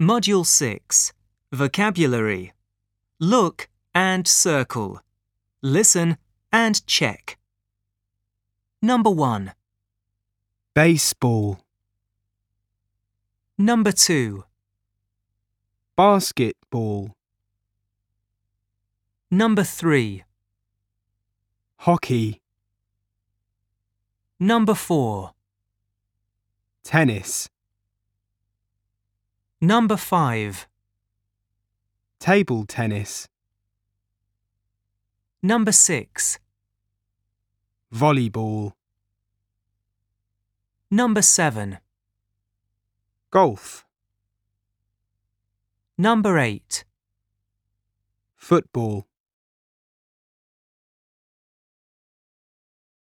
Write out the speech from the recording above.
Module 6. Vocabulary. Look and circle. Listen and check. Number 1. Baseball, Number 2. basketball, Number 3. hockey, Number 4. tennis, Number 5. table tennis, Number 6. volleyball, Number 7. golf, Number 8. football.